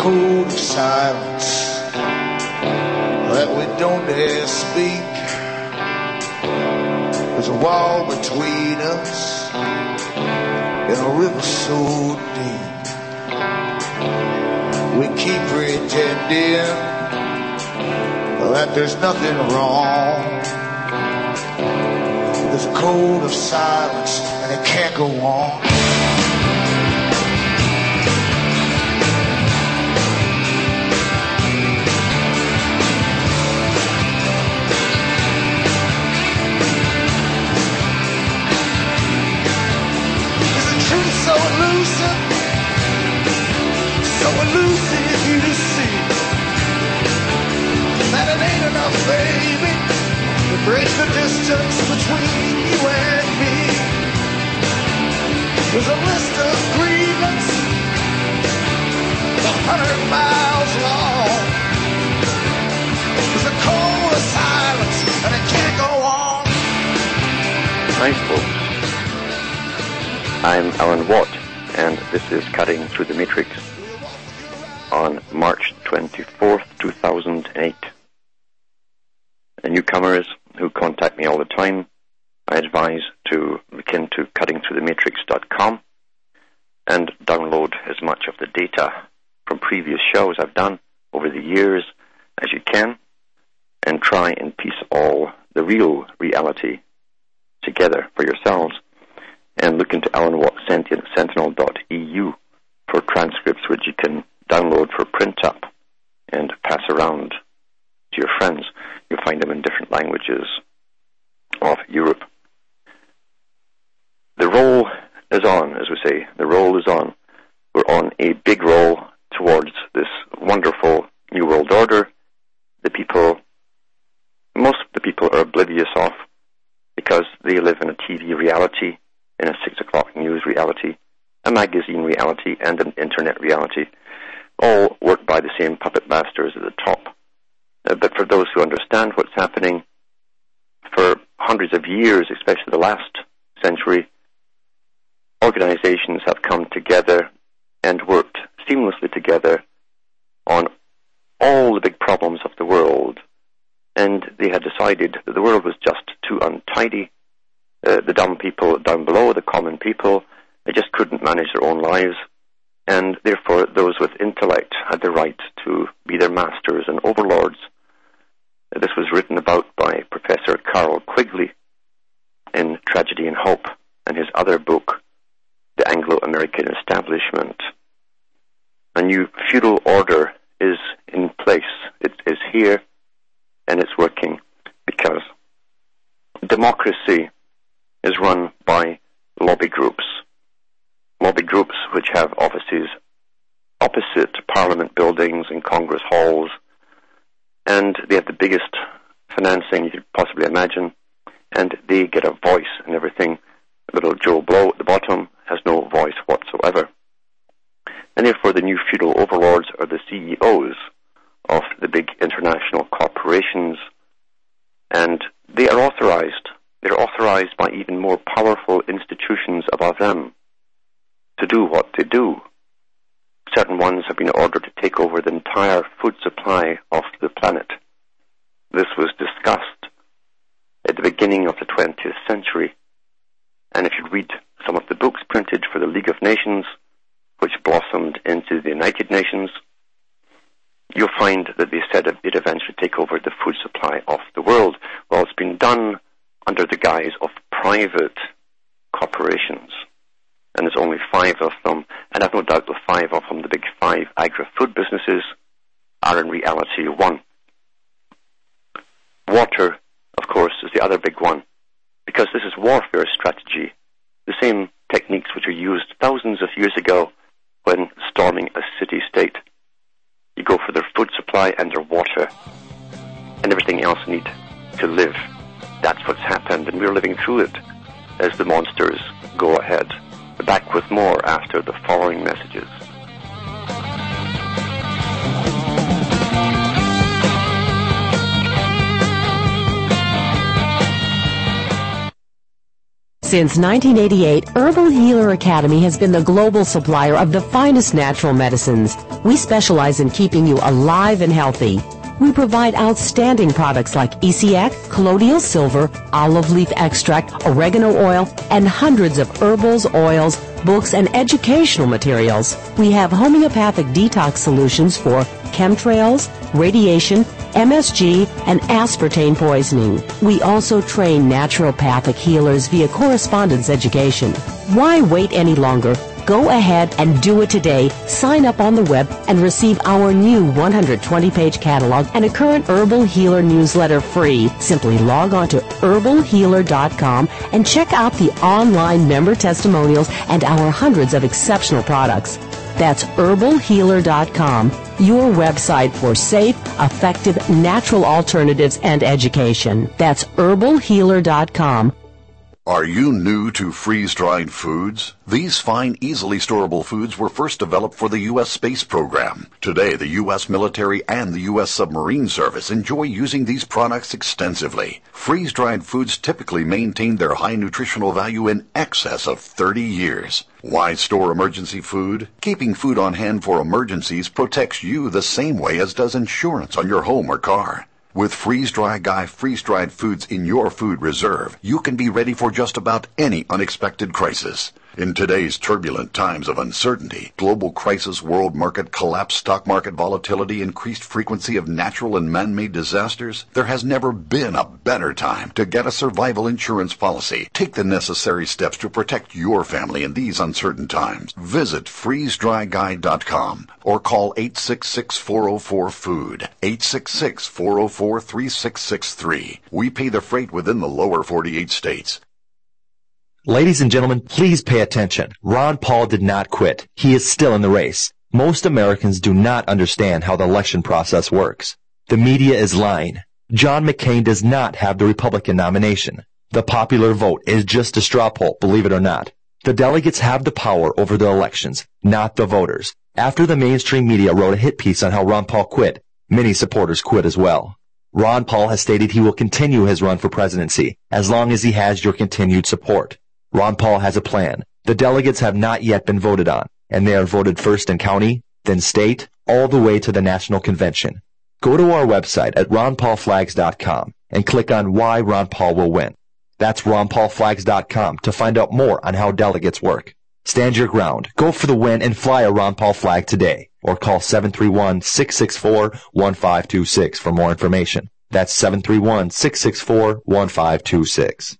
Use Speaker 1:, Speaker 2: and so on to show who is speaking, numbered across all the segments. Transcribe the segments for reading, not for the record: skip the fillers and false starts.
Speaker 1: code of silence that we don't dare speak. There's a wall between us and a river so deep. We keep pretending that there's nothing wrong. There's a code of silence and it can't go on. So elusive you to see that it ain't enough, baby, to bridge the distance between you and me. There's a list of grievance 100 miles long. There's a code of silence and it can't go on.
Speaker 2: Hi folks, I'm Alan Watt, and this is Cutting Through the Matrix on March 24th, 2008. The newcomers who contact me all the time, I advise to look into cuttingthroughthematrix.com and download as much of the data from previous shows I've done over the years as you can, and try and piece all the real reality together for yourselves. And look into alanwattsentinel.eu for transcripts which you can download for print up and pass around to your friends. You'll find them in different languages of Europe. The roll is on, as we say. The roll is on. We're on a big roll towards this wonderful New World Order. Most of the people are oblivious of, because they live in a TV reality, in a 6 o'clock news reality, a magazine reality, and an internet reality, all worked by the same puppet masters at the top. But for those who understand what's happening, for hundreds of years, especially the last century, organizations have come together and worked seamlessly together on all the big problems of the world, and they had decided that the world was just too untidy. The dumb people down below, the common people, they just couldn't manage their own lives, and therefore those with intellect had the right to be their masters and overlords. This was written about by Professor Carroll Quigley in Tragedy and Hope, and his other book, The Anglo-American Establishment. A new feudal order is in place. It is here, and it's working, because democracy is run by lobby groups which have offices opposite Parliament buildings and Congress halls, and they have the biggest financing you could possibly imagine, and they get a voice in everything. Little Joe Blow at the bottom has no voice whatsoever. And therefore the new feudal overlords are the CEOs of the big international corporations, and they are authorized. They're authorized by even more powerful institutions above them to do what they do. Certain ones have been ordered to take over the entire food supply of the planet. This was discussed at the beginning of the 20th century. And if you read some of the books printed for the League of Nations, which blossomed into the United Nations, you'll find that they said it eventually take over the food supply of the world. Well, it's been done under the guise of private corporations. And there's only 5 of them, and I've no doubt the 5 of them, the big 5 agri-food businesses, are in reality one. Water, of course, is the other big one, because this is warfare strategy, the same techniques which were used thousands of years ago when storming a city-state. You go for their food supply and their water, and everything else need to live. That's what's happened, and we're living through it as the monsters go ahead. Back with more after the following messages.
Speaker 3: Since 1988, Herbal Healer Academy has been the global supplier of the finest natural medicines. We specialize in keeping you alive and healthy. We provide outstanding products like ECX, colloidal silver, olive leaf extract, oregano oil, and hundreds of herbals, oils, books, and educational materials. We have homeopathic detox solutions for chemtrails, radiation, MSG, and aspartame poisoning. We also train naturopathic healers via correspondence education. Why wait any longer? Go ahead and do it today. Sign up on the web and receive our new 120-page catalog and a current Herbal Healer newsletter free. Simply log on to herbalhealer.com and check out the online member testimonials and our hundreds of exceptional products. That's herbalhealer.com, your website for safe, effective, natural alternatives and education. That's herbalhealer.com.
Speaker 4: Are you new to freeze-dried foods? These fine, easily storable foods were first developed for the U.S. space program. Today, the U.S. military and the U.S. submarine service enjoy using these products extensively. Freeze-dried foods typically maintain their high nutritional value in excess of 30 years. Why store emergency food? Keeping food on hand for emergencies protects you the same way as does insurance on your home or car. With Freeze-Dry Guy freeze-dried foods in your food reserve, you can be ready for just about any unexpected crisis. In today's turbulent times of uncertainty, global crisis, world market collapse, stock market volatility, increased frequency of natural and man-made disasters, there has never been a better time to get a survival insurance policy. Take the necessary steps to protect your family in these uncertain times. Visit freezedryguy.com or call 866-404-FOOD, 866-404-3663. We pay the freight within the lower 48 states.
Speaker 5: Ladies and gentlemen, please pay attention. Ron Paul did not quit. He is still in the race. Most Americans do not understand how the election process works. The media is lying. John McCain does not have the Republican nomination. The popular vote is just a straw poll, believe it or not. The delegates have the power over the elections, not the voters. After the mainstream media wrote a hit piece on how Ron Paul quit, many supporters quit as well. Ron Paul has stated he will continue his run for presidency as long as he has your continued support. Ron Paul has a plan. The delegates have not yet been voted on, and they are voted first in county, then state, all the way to the national convention. Go to our website at ronpaulflags.com and click on Why Ron Paul Will Win. That's ronpaulflags.com to find out more on how delegates work. Stand your ground, go for the win, and fly a Ron Paul flag today, or call 731-664-1526 for more information. That's 731-664-1526.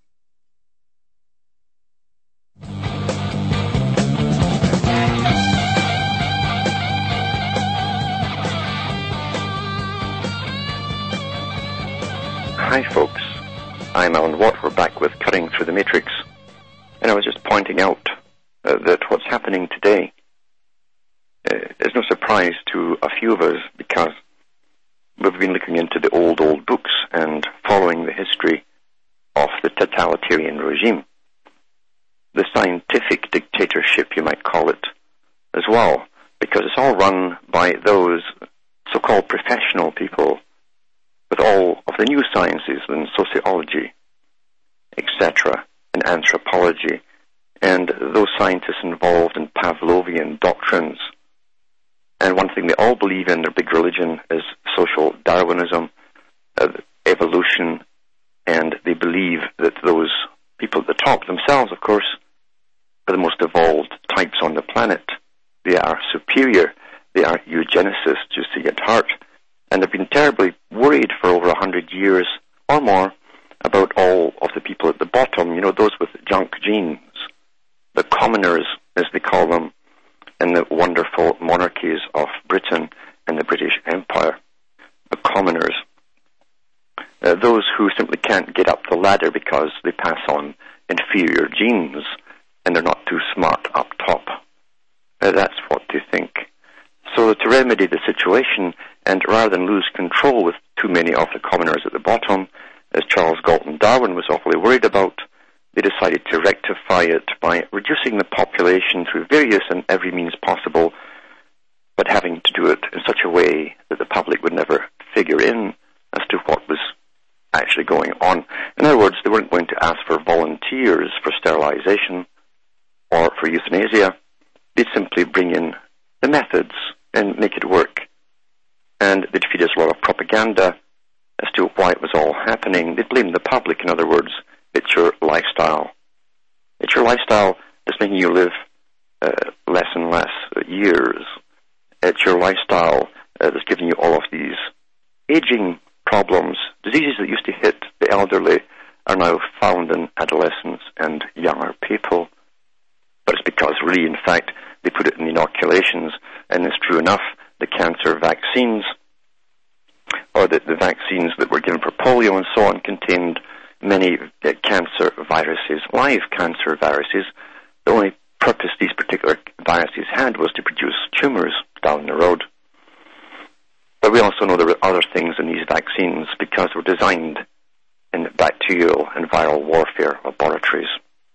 Speaker 2: Hi folks, I'm Alan Watt. We're back with Cutting Through the Matrix, and I was just pointing out that what's happening today is no surprise to a few of us, because we've been looking into the old books and following the history of the totalitarian regime, the scientific dictatorship, you might call it, as well, because it's all run by those so-called professional people with all of the new sciences and sociology, etc., and anthropology, and those scientists involved in Pavlovian doctrines. And one thing they all believe in, their big religion, is social Darwinism, evolution, and they believe that those people at the top themselves, of course, are the most evolved types on the planet. They are superior. They are eugenicists, you see at heart. And they've been terribly worried for over 100 years or more about all of the people at the bottom, those with junk genes, the commoners, as they call them, in the wonderful monarchies of Britain and the British Empire. The commoners. Those who simply can't get up the ladder because they pass on inferior genes and they're not too smart up top. That's what they think. So to remedy the situation, and rather than lose control with too many of the commoners at the bottom, as Charles Galton Darwin was awfully worried about, they decided to rectify it by reducing the population through various and every means possible, but having to do it in such a way that the public would never figure in as to what was actually going on. In other words, they weren't going to ask for volunteers for sterilization or for euthanasia. They'd simply bring in the methods and make it work. And they'd feed us a lot of propaganda as to why it was all happening. They'd blame the public, in other words. It's your lifestyle. It's your lifestyle that's making you live less and less years. It's your lifestyle that's giving you all of these aging problems. Diseases that used to hit the elderly are now found in adolescents and younger people. But it's because really, in fact, they put it in inoculations, and it's true enough, the cancer vaccines, or the vaccines that were given for polio and so on, contained many cancer viruses, live cancer viruses. The only purpose these particular viruses had was to produce tumors down the road. But we also know there were other things in these vaccines because they were designed in bacterial and viral warfare laboratories.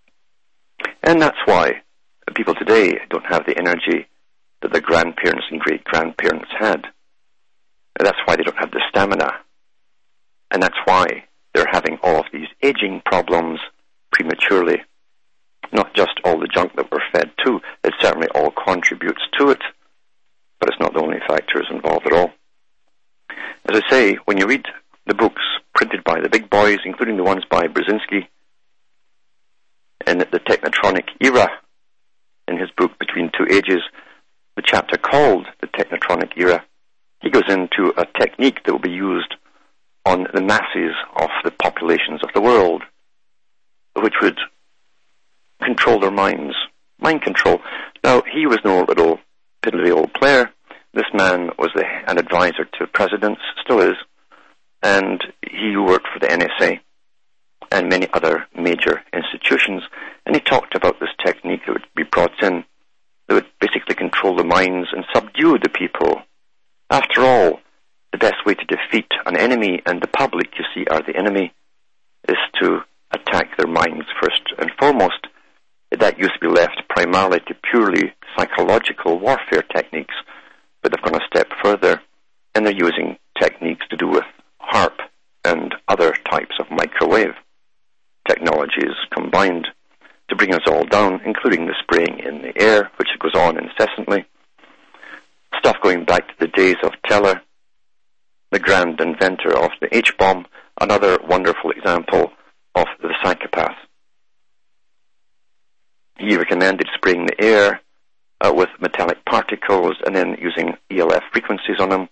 Speaker 2: And that's why people today don't have the energy that their grandparents and great-grandparents had. And that's why they don't have the stamina. And that's why they're having all of these aging problems prematurely. Not just all the junk that we're fed to. It certainly all contributes to it, but it's not the only factors involved at all. As I say, when you read the books printed by the big boys, including the ones by Brzezinski, in the Technotronic Era, in his book Between Two Ages, the chapter called The Technotronic Era, he goes into a technique that will be used on the masses of the populations of the world, which would control their minds. Mind control. Now, he was no little piddly old player. This man was an advisor to presidents, still is, and he worked for the NSA and many other major institutions, and he talked about this technique that would be brought in that would basically control the minds and subdue the people. After all, the best way to defeat an enemy, and the public, you see, are the enemy, is to attack their minds first and foremost. That used to be left primarily to purely psychological warfare techniques, but they've gone a step further, and they're using techniques to do with HAARP and other types of microwave technologies combined to bring us all down, including the spraying in the air, which goes on incessantly. Stuff going back to the days of Teller, the grand inventor of the H-bomb, another wonderful example of the psychopath. He recommended spraying the air with metallic particles and then using ELF frequencies on them.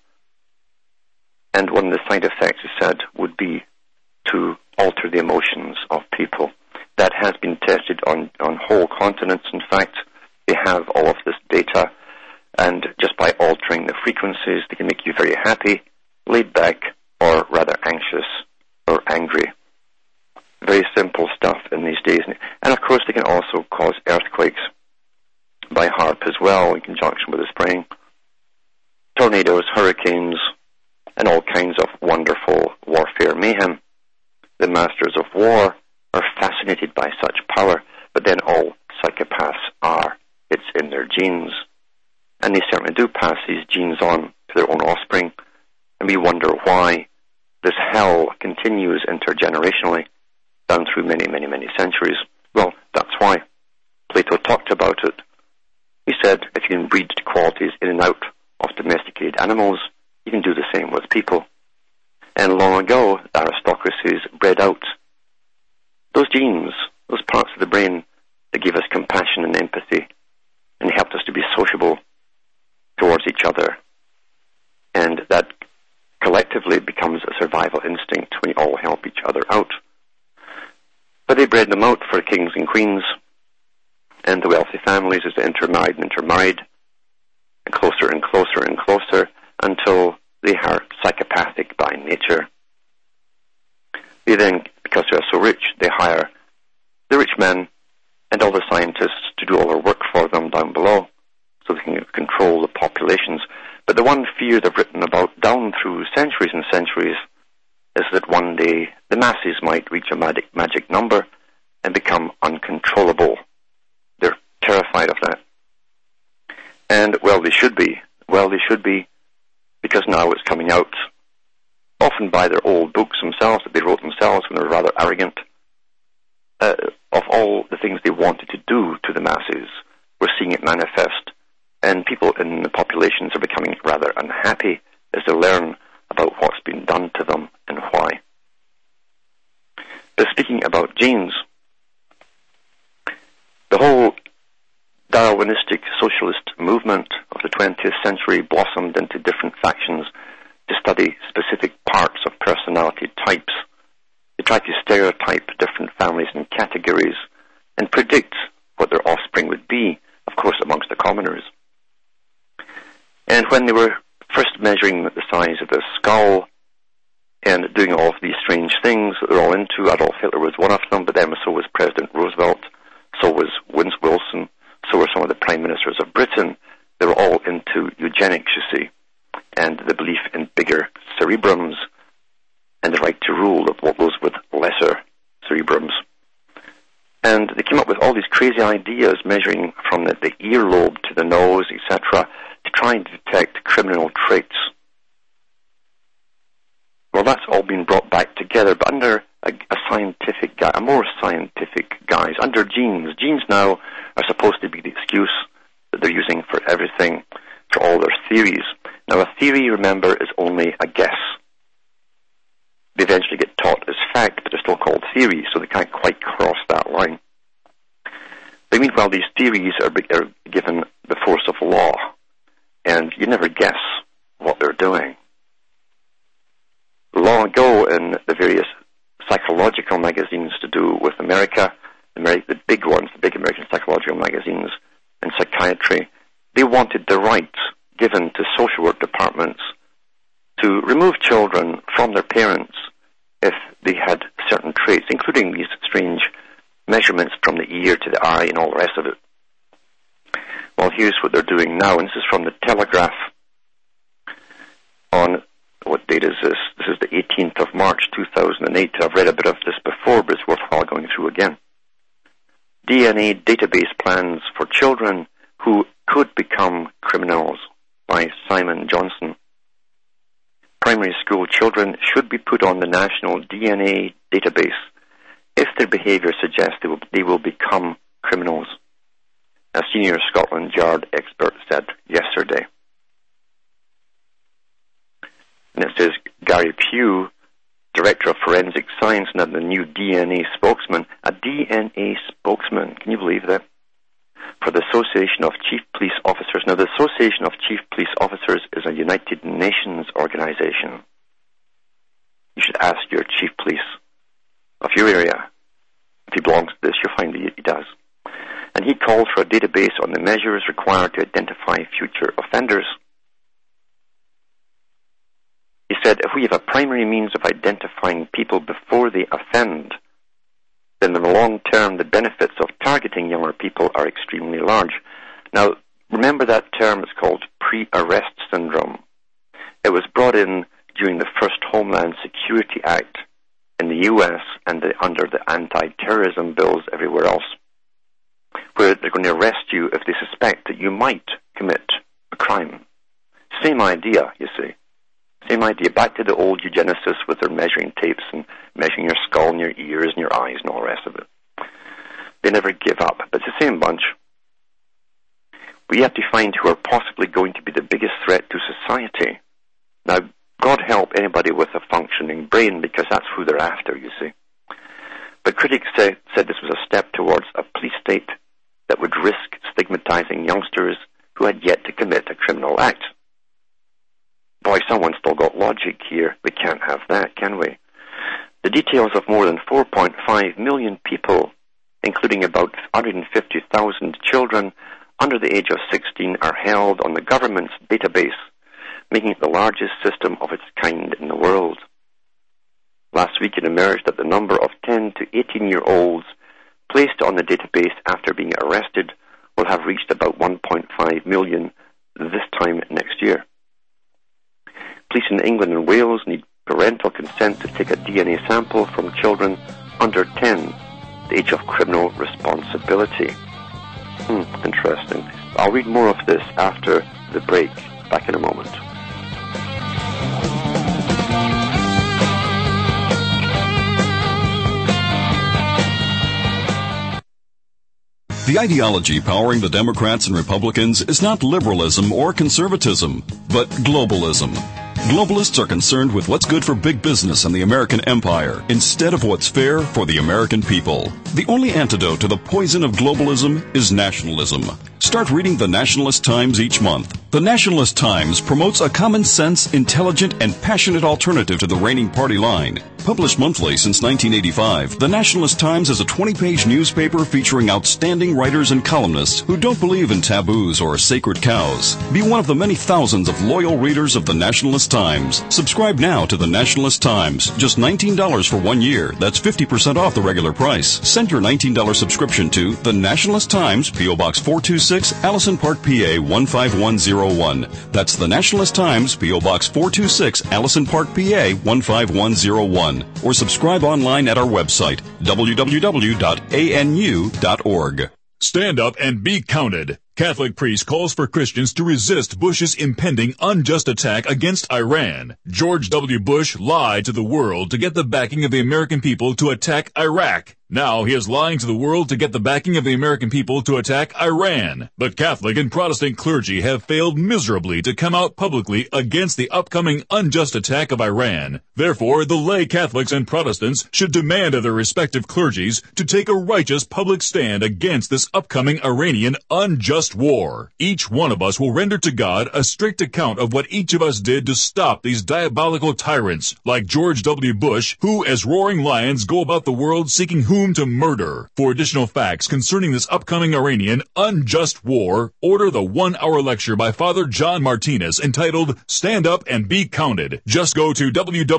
Speaker 2: And one of the side effects, he said, would be to alter the emotions of people. That has been tested on whole continents. In fact, they have all of this data, and just by altering the frequencies, they can make you very happy, laid back, or rather anxious or angry. Very simple stuff in these days. And of course, they can also cause earthquakes by HAARP as well, in conjunction with the spraying. Tornadoes, hurricanes, and all kinds of wonderful warfare mayhem. The masters of war are fascinated by such power, but then all psychopaths are. It's in their genes. And they certainly do pass these genes on to their own offspring. And we wonder why this hell continues intergenerationally down through many, many, many centuries. Well, that's why. Plato talked about it. He said if you can breed qualities in and out of domesticated animals, you can do the same with people. And long ago, the aristocracies bred out those genes, those parts of the brain that give us compassion and empathy and helped us to be sociable towards each other. And that collectively becomes a survival instinct when we all help each other out. But they bred them out for kings and queens and the wealthy families as they intermarried and intermarried, and closer and closer and closer until they are psychopathic by nature. They then, because they are so rich, they hire the rich men and all the scientists to do all their work for them down below so they can control the populations. But the one fear they've written about down through centuries and centuries is that one day the masses might reach a magic number and become uncontrollable. They're terrified of that. And, well, they should be. Well, they should be, because now it's coming out often by their old books themselves that they wrote themselves when they were rather arrogant, of all the things they wanted to do to the masses. We're seeing it manifest, and people in the populations are becoming rather unhappy as they learn about what's been done to them and why. But speaking about genes, the whole Darwinistic socialist movement of the 20th century blossomed into different factions to study specific parts of personality types. They tried to stereotype different families and categories and predict what their offspring would be, of course, amongst the commoners. And when they were first measuring the size of the skull and doing all of these strange things that they're all into, Adolf Hitler was one of them, but then so was President Roosevelt, so was Winston Wilson, so were some of the prime ministers of Britain. They were all into eugenics, you see, and the belief in bigger cerebrums and the right to rule of what goes with lesser cerebrums. And they came up with all these crazy ideas, measuring from the earlobe to the nose, etc., to try and detect criminal traits. Well, that's all been brought back together, but under a more scientific guise, under genes. Genes now are supposed to be the excuse that they're using for everything, for all their theories. Now, a theory, remember, is only a guess. They eventually get taught as fact, but they're still called theories, so they can't quite cross that line. But meanwhile, these theories are given the force of law, and you never guess what they're doing. Long ago, in the various psychological magazines to do with America, the big ones, the big American psychological magazines and psychiatry, they wanted the right given to social work departments to remove children from their parents if they had certain traits, including these strange measurements from the ear to the eye and all the rest of it. Well, here's what they're doing now, and this is from the Telegraph on, what date is this? This is the 18th of March 2008. I've read a bit of this before, but it's worthwhile going through again. DNA database plans for children who could become criminals by Simon Johnson. Primary school children should be put on the national DNA database if their behaviour suggests they will become criminals, a senior Scotland Yard expert said yesterday. And it says Gary Pugh, Director of Forensic Science and the new DNA spokesman, a DNA spokesman, can you believe that? For the Association of Chief Police Officers. Now, the Association of Chief Police Officers is a United Nations organization. You should ask your chief police of your area. If he belongs to this, you'll find he does. And he called for a database on the measures required to identify future offenders. He said, if we have a primary means of identifying people before they offend, then in the long term, the benefits of targeting younger people are extremely large. Now, remember that term is called pre-arrest syndrome. It was brought in during the first Homeland Security Act in the U.S. and under the anti-terrorism bills everywhere else, where they're going to arrest you if they suspect that you might commit a crime. Same idea, you see. Same idea. Back to the old eugenicists with their measuring tapes and measuring your skull and your ears and your eyes and all the rest of it. They never give up. But it's the same bunch. We have to find who are possibly going to be the biggest threat to society. Now, God help anybody with a functioning brain, because that's who they're after, you see. But critics said this was a step towards a police state that would risk stigmatizing youngsters who had yet to commit a criminal act. Boy, someone's still got logic here. We can't have that, can we? The details of more than 4.5 million people, including about 150,000 children under the age of 16, are held on the government's database, making it the largest system of its kind in the world. Last week it emerged that the number of 10 to 18-year-olds placed on the database after being arrested will have reached about 1.5 million this time next year. Police in England and Wales need parental consent to take a DNA sample from children under 10, the age of criminal responsibility. Interesting. I'll read more of this after the break. Back in a moment.
Speaker 6: The ideology powering the Democrats and Republicans is not liberalism or conservatism, but globalism. Globalists are concerned with what's good for big business and the American empire instead of what's fair for the American people. The only antidote to the poison of globalism is nationalism. Start reading the Nationalist Times each month. The Nationalist Times promotes a common sense, intelligent, and passionate alternative to the reigning party line. Published monthly since 1985, the Nationalist Times is a 20-page newspaper featuring outstanding writers and columnists who don't believe in taboos or sacred cows. Be one of the many thousands of loyal readers of the Nationalist Times. Subscribe now to the Nationalist Times. Just $19 for 1 year. That's 50% off the regular price. Send your $19 subscription to the Nationalist Times, P.O. Box 426, Allison Park, PA 15101. That's the Nationalist Times, P.O. Box 426, Allison Park, PA 15101. Or subscribe online at our website, www.anu.org.
Speaker 7: Stand up and be counted. Catholic priest calls for Christians to resist Bush's impending unjust attack against Iran. George W. Bush lied to the world to get the backing of the American people to attack Iraq. Now he is lying to the world to get the backing of the American people to attack Iran. But Catholic and Protestant clergy have failed miserably to come out publicly against the upcoming unjust attack of Iran. Therefore, the lay Catholics and Protestants should demand of their respective clergies to take a righteous public stand against this upcoming Iranian unjust war. Each one of us will render to God a strict account of what each of us did to stop these diabolical tyrants like George W. Bush, who as roaring lions go about the world seeking whom to murder. For additional facts concerning this upcoming Iranian unjust war, order the 1-hour lecture by Father John Martinez entitled Stand Up and Be Counted. Just go to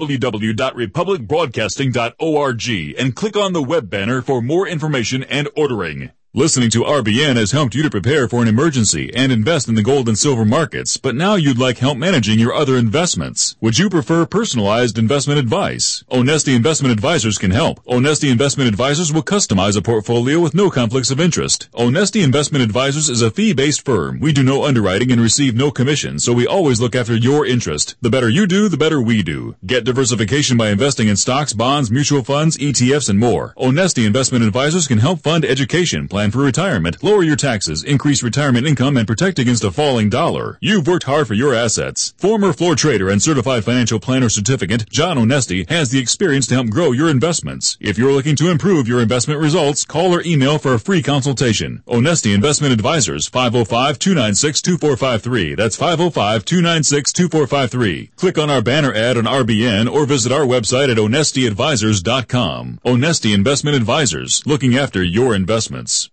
Speaker 7: www.republicbroadcasting.org and click on the web banner for more information and ordering. Listening to RBN has helped you to prepare for an emergency and invest in the gold and silver markets, but now you'd like help managing your other investments. Would you prefer personalized investment advice? Onesti Investment Advisors can help. Onesti Investment Advisors will customize a portfolio with no conflicts of interest. Onesti Investment Advisors is a fee-based firm. We do no underwriting and receive no commission, so we always look after your interest. The better you do, the better we do. Get diversification by investing in stocks, bonds, mutual funds, ETFs, and more. Onesti Investment Advisors can help fund education, plan for retirement, lower your taxes, increase retirement income, and protect against a falling dollar. You've worked hard for your assets. Former floor trader and certified financial planner certificate, John Onesti, has the experience to help grow your investments. If you're looking to improve your investment results, call or email for a free consultation. Onesti Investment Advisors, 505-296-2453. That's 505-296-2453. Click on our banner ad on RBN or visit our website at onestiadvisors.com. Onesti Investment Advisors, looking after your investments.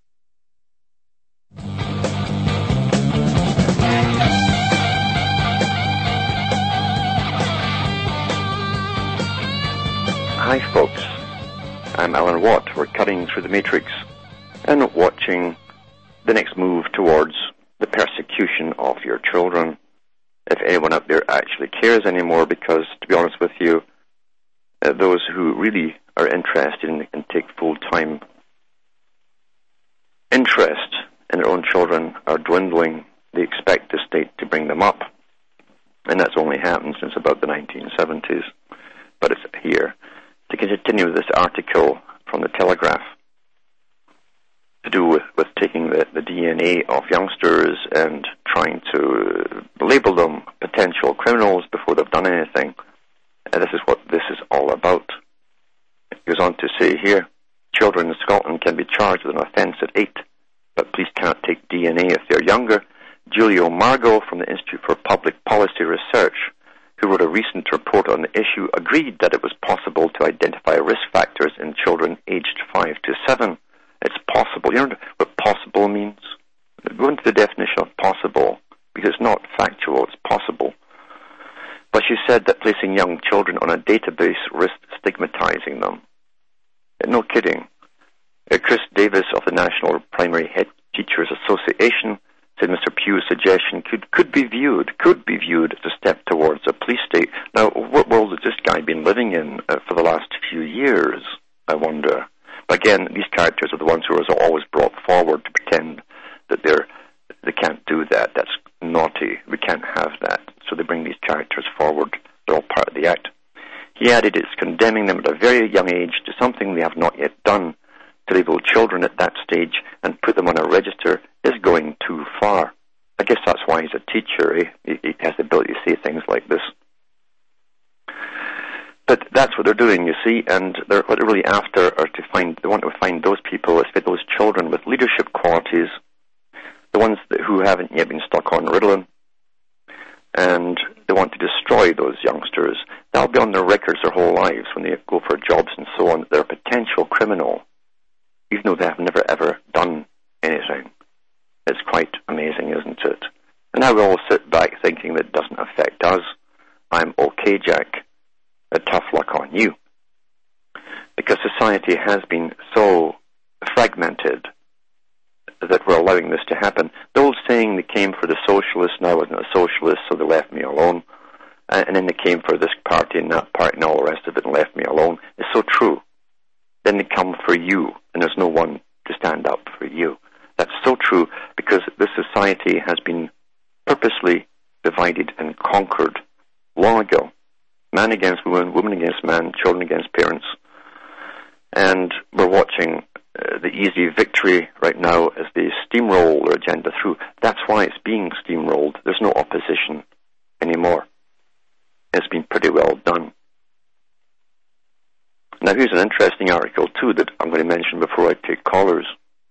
Speaker 2: Hi folks, I'm Alan Watt. We're cutting through the matrix and watching the next move towards the persecution of your children. If anyone out there actually cares anymore, because to be honest with you, those who really are interested and take full-time interest in their own children are dwindling. They expect the state to bring them up, and that's only happened since about the 1970s, but it's here. To continue with this article from the Telegraph to do with taking the DNA of youngsters and trying to label them potential criminals before they've done anything, and this is what this is all about. It goes on to say here, children in Scotland can be charged with an offence at 8, but police cannot take DNA if they're younger. Julio Margo from the Institute for Public Policy Research, who wrote a recent report on the issue, agreed that it was possible to identify risk factors in children aged 5 to 7. It's possible. You know what possible means? Go into the definition of possible, because it's not factual, it's possible. But she said that placing young children on a database risked stigmatizing them. No kidding. Chris Davis of the National Primary Head Teachers Association said Mr. Pugh's suggestion could be viewed as a step towards a police state. Now, what world has this guy been living in for the last few years, I wonder? But again, these characters are the ones who are always brought forward to pretend that they can't do that. That's naughty. We can't have that. So they bring these characters forward. They're all part of the act. He added it's condemning them at a very young age to something they have not yet done. To label children at that stage and put them on a register is going too far. I guess that's why he's a teacher. He has the ability to say things like this. But that's what they're doing, you see, and what they're really after are they want to find those people, especially those children with leadership qualities, the ones who haven't yet been stuck on Ritalin, and they want to destroy those youngsters. That'll be on their records their whole lives when they go for jobs and so on. They're a potential criminal, even though they have never ever done anything. It's quite amazing, isn't it? And now we all sit back thinking that it doesn't affect us. I'm okay, Jack. A tough luck on you. Because society has been so fragmented that we're allowing this to happen. The old saying, they came for the socialists and I wasn't a socialist, so they left me alone. And then they came for this party and that party and all the rest of it and left me alone. It's so true. Then they come for you, and there's no one to stand up for you. That's so true, because this society has been purposely divided and conquered long ago. Man against woman, woman against man, children against parents. And we're watching the easy victory right now as they steamroll their agenda through. That's why it's being steamrolled. There's no opposition anymore. It's been pretty well done. Now here's an interesting article too that I'm going to mention before I take callers.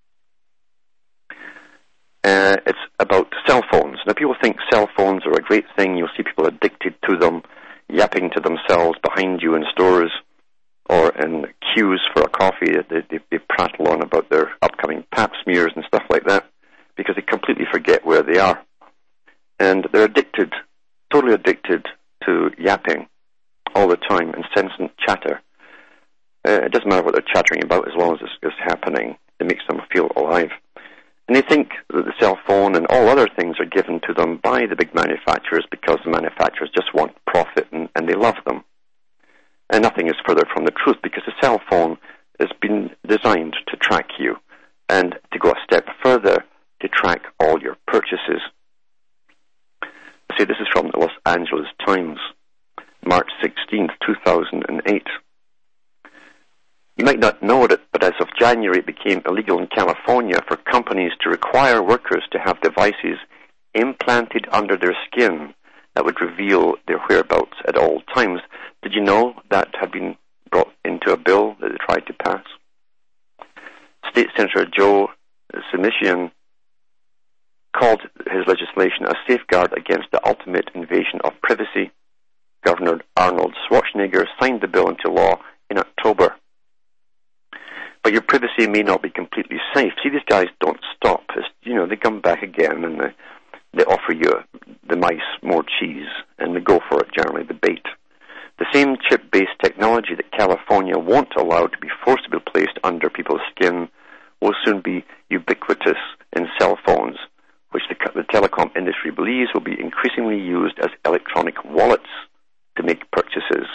Speaker 2: It's about cell phones. Now people think cell phones are a great thing. You'll see people addicted to them, yapping to themselves behind you in stores or in queues for a coffee. They prattle on about their upcoming pap smears and stuff like that because they completely forget where they are. And they're addicted, totally addicted to yapping all the time, incessant chatter. It doesn't matter what they're chattering about as long as it's happening. It makes them feel alive. And they think that the cell phone and all other things are given to them by the big manufacturers because the manufacturers just want profit and they love them. And nothing is further from the truth because the cell phone has been designed to track you and to go a step further to track all your purchases. See, this is from the Los Angeles Times, March 16th, 2008. You might not know it, but as of January, it became illegal in California for companies to require workers to have devices implanted under their skin that would reveal their whereabouts at all times. Did you know that had been brought into a bill that they tried to pass? State Senator Joe Simitian called his legislation a safeguard against the ultimate invasion of privacy. Governor Arnold Schwarzenegger signed the bill into law in October. But your privacy may not be completely safe. See, these guys don't stop. They come back again and they offer you the mice more cheese, and they go for it, generally, the bait. The same chip-based technology that California won't allow to be forcibly placed under people's skin will soon be ubiquitous in cell phones, which the telecom industry believes will be increasingly used as electronic wallets to make purchases.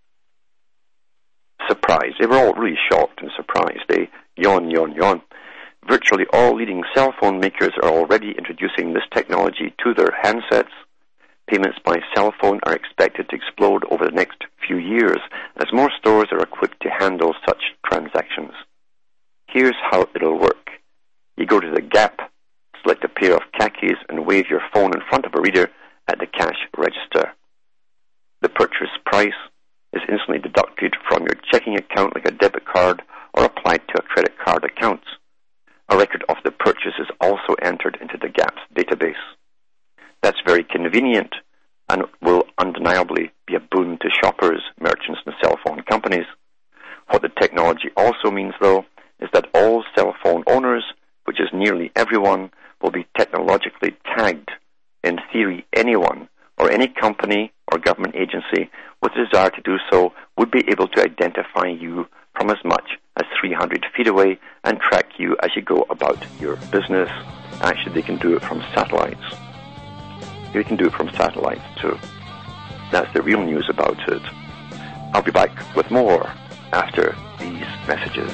Speaker 2: Surprise. They were all really shocked and surprised. They yawn. Virtually all leading cell phone makers are already introducing this technology to their handsets. Payments by cell phone are expected to explode over the next few years as more stores are equipped to handle such transactions. Here's how it'll work. You go to the Gap, select a pair of khakis, and wave your phone in front of a reader at the cash register. The purchase price is instantly deducted from your checking account like a debit card or applied to a credit card account. A record of the purchase is also entered into the Gap's database. That's very convenient and will undeniably be a boon to shoppers, merchants, and cell phone companies. What the technology also means, though, is that all cell phone owners, which is nearly everyone, will be technologically tagged. In theory, anyone or any company or government agency with a desire to do so would be able to identify you from as much as 300 feet away and track you as you go about your business. Actually, they can do it from satellites. They can do it from satellites too. That's the real news about it. I'll be back with more after these messages.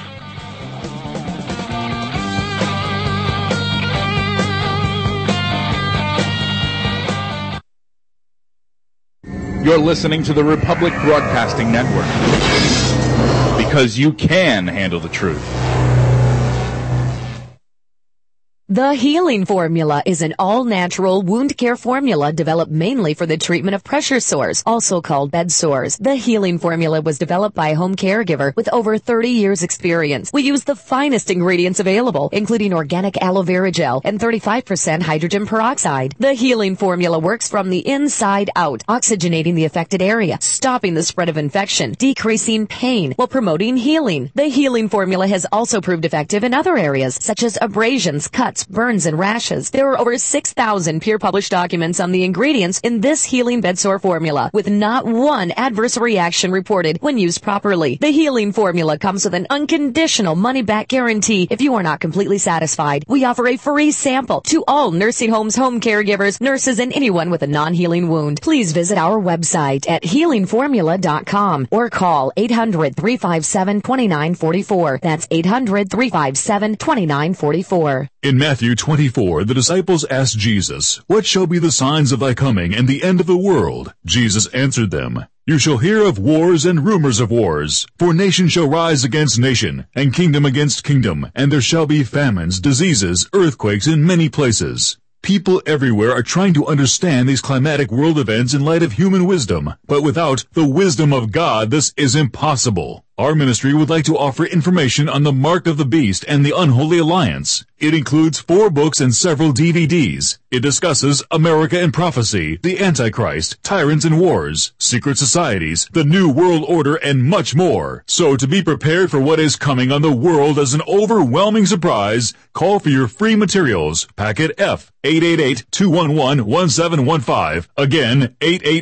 Speaker 7: You're listening to the Republic Broadcasting Network, because you can handle the truth.
Speaker 3: The Healing Formula is an all-natural wound care formula developed mainly for the treatment of pressure sores, also called bed sores. The Healing Formula was developed by a home caregiver with over 30 years experience. We use the finest ingredients available, including organic aloe vera gel and 35% hydrogen peroxide. The Healing Formula works from the inside out, oxygenating the affected area, stopping the spread of infection, decreasing pain, while promoting healing. The Healing Formula has also proved effective in other areas, such as abrasions, cuts, burns, and rashes. There are over 6,000 peer-published documents on the ingredients in this healing bedsore formula, with not one adverse reaction reported when used properly. The Healing Formula comes with an unconditional money-back guarantee if you are not completely satisfied. We offer a free sample to all nursing homes, home caregivers, nurses, and anyone with a non-healing wound. Please visit our website at healingformula.com or call 800-357-2944. That's 800-357-2944.
Speaker 7: In Matthew 24, the disciples asked Jesus, "What shall be the signs of thy coming and the end of the world?" Jesus answered them, "You shall hear of wars and rumors of wars. For nation shall rise against nation, and kingdom against kingdom, and there shall be famines, diseases, earthquakes in many places." People everywhere are trying to understand these climatic world events in light of human wisdom, but without the wisdom of God, this is impossible. Our ministry would like to offer information on the Mark of the Beast and the Unholy Alliance. It includes 4 books and several DVDs. It discusses America and Prophecy, the Antichrist, Tyrants and Wars, Secret Societies, the New World Order, and much more. So to be prepared for what is coming on the world as an overwhelming surprise, call for your free materials. Packet F, 888-211-1715. Again,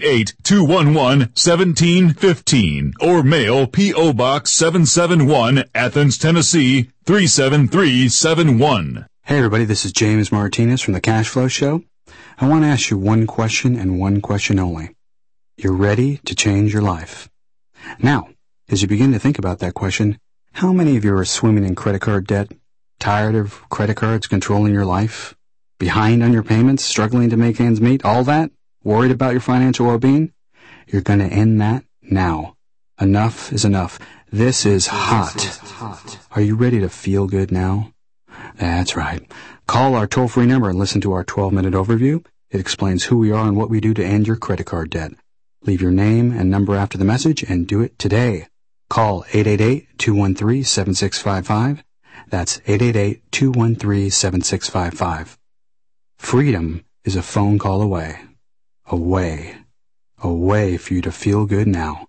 Speaker 7: 888-211-1715. Or mail P.O. Box 771, Athens, Tennessee, 37371.
Speaker 8: Hey everybody, this is James Martinez from the Cash Flow Show. I want to ask you one question and one question only. You're ready to change your life. Now, as you begin to think about that question, how many of you are swimming in credit card debt, tired of credit cards controlling your life, behind on your payments, struggling to make ends meet, all that, worried about your financial well-being? You're going to end that now. Enough is enough. This is hot. Are you ready to feel good now? That's right. Call our toll-free number and listen to our 12-minute overview. It explains who we are and what we do to end your credit card debt. Leave your name and number after the message and do it today. Call 888-213-7655. That's 888-213-7655. Freedom is a phone call away. Away for you to feel good now.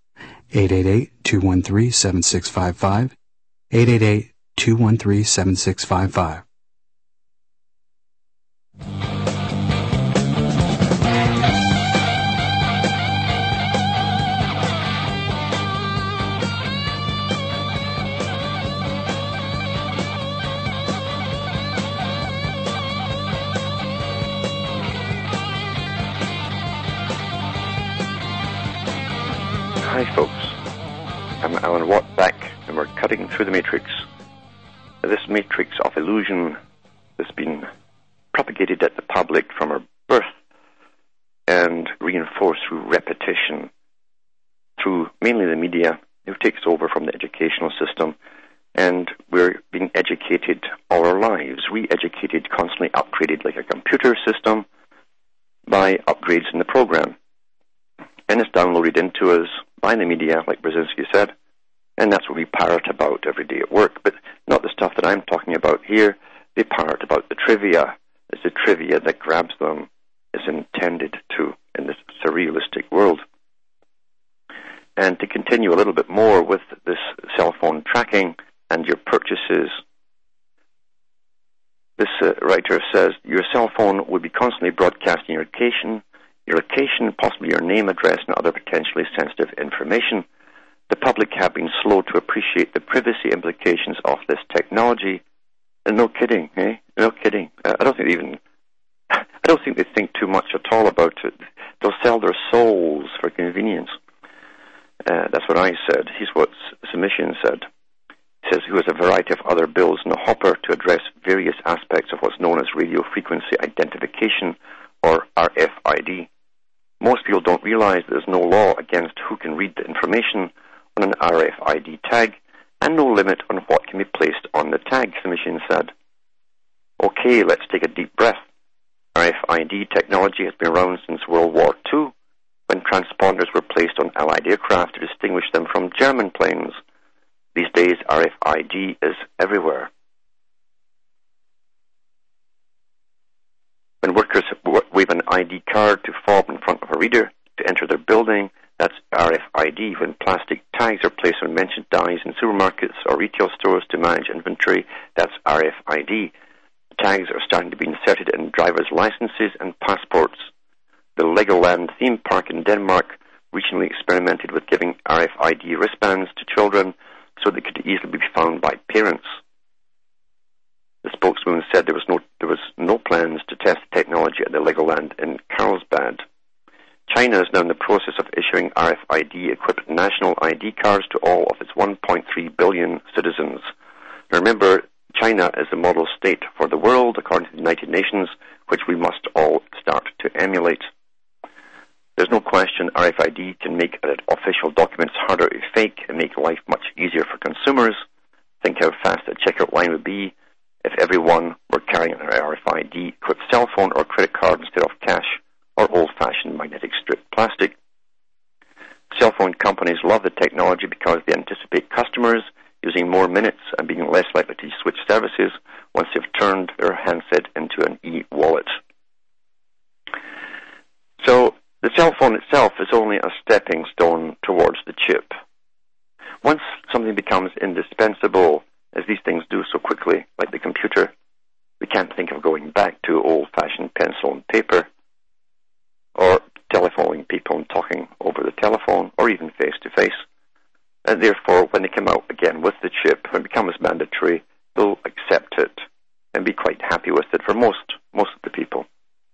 Speaker 8: 888-213-7655. 888-213-7655.
Speaker 2: Hi folks, I'm Alan Watt back, and we're cutting through the matrix. This matrix of illusion has been propagated at the public from our birth and reinforced through repetition, through mainly the media, who takes over from the educational system, and we're being educated all our lives, re-educated, constantly upgraded like a computer system by upgrades in the program. And it's downloaded into us by the media, like Brzezinski said, and that's what we parrot about every day at work, but not the stuff that I'm talking about here. They parrot about the trivia. It's the trivia that grabs them, is intended to in this surrealistic world. And to continue a little bit more with this cell phone tracking and your purchases, this writer says, your cell phone would be constantly broadcasting your location, possibly your name, address, and other potentially sensitive information. The public have been slow to appreciate the privacy implications of this technology. And no kidding, eh? No kidding. I don't think they think too much at all about it. They'll sell their souls for convenience. That's what I said. Here's what Submission said. He says, who has a variety of other bills in the hopper to address various aspects of what's known as radio frequency identification, or RFID. Most people don't realize there's no law against who can read the information on an RFID tag, and no limit on what can be placed on the tag, Submission said. Okay, let's take a deep breath. RFID technology has been around since World War II, when transponders were placed on Allied aircraft to distinguish them from German planes. These days, RFID is everywhere. When workers wave an ID card to fob in front of a reader to enter their building, that's RFID. When plastic tags are placed on merchandise in supermarkets or retail stores to manage inventory, that's RFID. Tags are starting to be inserted in driver's licenses and passports. The Legoland theme park in Denmark recently experimented with giving RFID wristbands to children so they could easily be found by parents. The spokeswoman said there was no plans to test the technology at the Legoland in Carlsbad. China is now in the process of issuing RFID-equipped national ID cards to all of its 1.3 billion citizens. Now remember, China is the model state for the world, according to the United Nations, which we must all start to emulate. There's no question RFID can make official documents harder to fake and make life much easier for consumers. Think how fast a checkout line would be if everyone were carrying an RFID-equipped cell phone or credit card instead of cash or old-fashioned magnetic strip plastic. Cell phone companies love the technology because they anticipate customers using more minutes and being less likely to switch services once they've turned their handset into an e-wallet. So the cell phone itself is only a stepping stone towards the chip. Once something becomes indispensable, as these things do so quickly, like the computer, we can't think of going back to old-fashioned pencil and paper, or telephoning people and talking over the telephone, or even face-to-face. And therefore, when they come out again with the chip, when it becomes mandatory, they'll accept it and be quite happy with it for most of the people.